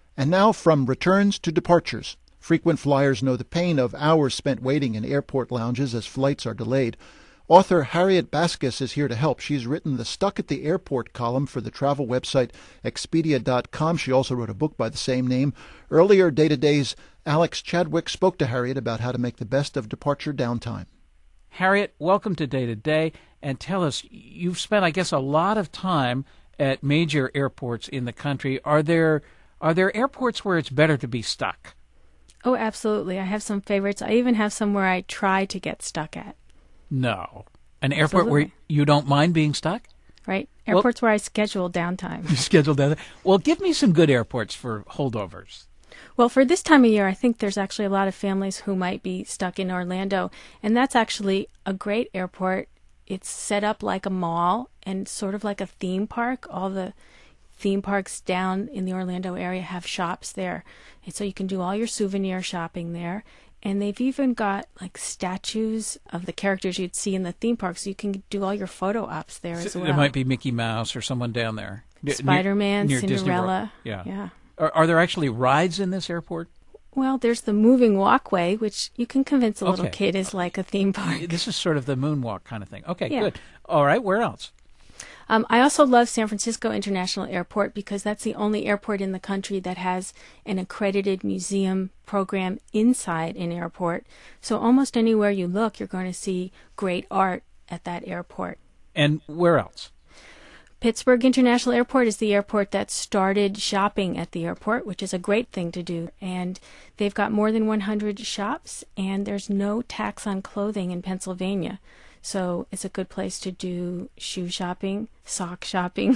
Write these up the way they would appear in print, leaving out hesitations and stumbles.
And now from returns to departures. Frequent flyers know the pain of hours spent waiting in airport lounges as flights are delayed. Author Harriet Baskus is here to help. She's written the Stuck at the Airport column for the travel website Expedia.com. She also wrote a book by the same name. Earlier, Day to Day's Alex Chadwick spoke to Harriet about how to make the best of departure downtime. Harriet, welcome to Day to Day, and tell us, you've spent, I guess, a lot of time at major airports in the country. Are there airports where it's better to be stuck? Oh, absolutely. I have some favorites. I even have some where I try to get stuck at. No. An airport where you don't mind being stuck? Right. Airports where I schedule downtime. You schedule downtime. Well, give me some good airports for holdovers. Well, for this time of year, I think there's actually a lot of families who might be stuck in Orlando, and that's actually a great airport. It's set up like a mall and sort of like a theme park. All the theme parks down in the Orlando area have shops there, and so you can do all your souvenir shopping there. And they've even got like statues of the characters you'd see in the theme park, so you can do all your photo ops there as well. There might be Mickey Mouse or someone down there. Spider-Man, near Cinderella. Yeah. Are there actually rides in this airport? Well, there's the moving walkway, which you can convince a little kid is like a theme park. This is sort of the moonwalk kind of thing. Okay, yeah. Good. All right, where else? I also love San Francisco International Airport because that's the only airport in the country that has an accredited museum program inside an airport. So almost anywhere you look, you're going to see great art at that airport. And where else? Pittsburgh International Airport is the airport that started shopping at the airport, which is a great thing to do. And they've got more than 100 shops, and there's no tax on clothing in Pennsylvania. So it's a good place to do shoe shopping, sock shopping.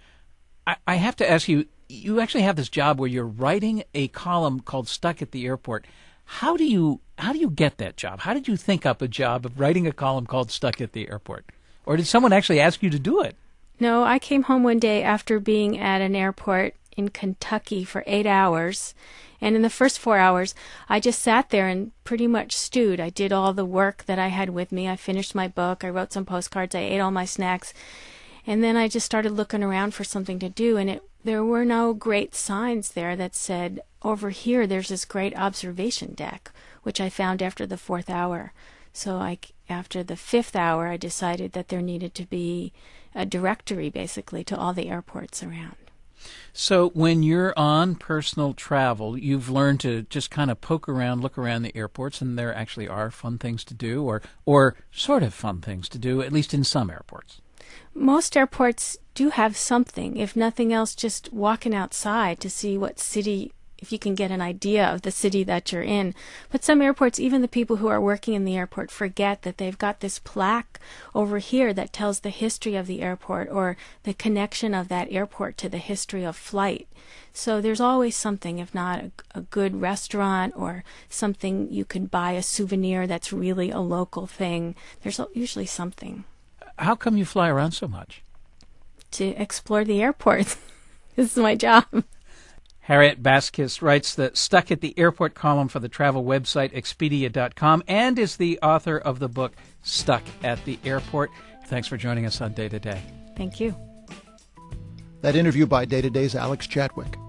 I have to ask you, you actually have this job where you're writing a column called Stuck at the Airport. How do you get that job? How did you think up a job of writing a column called Stuck at the Airport? Or did someone actually ask you to do it? No, I came home one day after being at an airport in Kentucky for 8 hours. And in the first 4 hours, I just sat there and pretty much stewed. I did all the work that I had with me. I finished my book. I wrote some postcards. I ate all my snacks. And then I just started looking around for something to do. And there were no great signs there that said, over here, there's this great observation deck, which I found after the 4th hour. So after the 5th hour, I decided that there needed to be a directory, basically, to all the airports around. So when you're on personal travel, you've learned to just kind of poke around, look around the airports, and there actually are fun things to do, or sort of fun things to do, at least in some airports. Most airports do have something, if nothing else, just walking outside to see what city, if you can get an idea of the city that you're in. But some airports, even the people who are working in the airport, forget that they've got this plaque over here that tells the history of the airport or the connection of that airport to the history of flight. So there's always something, if not a good restaurant or something you can buy, a souvenir that's really a local thing. There's usually something. How come you fly around so much? To explore the airport. This is my job. Harriet Baskus writes the Stuck at the Airport column for the travel website Expedia.com and is the author of the book Stuck at the Airport. Thanks for joining us on Day to Day. Thank you. That interview by Day to Day's Alex Chadwick.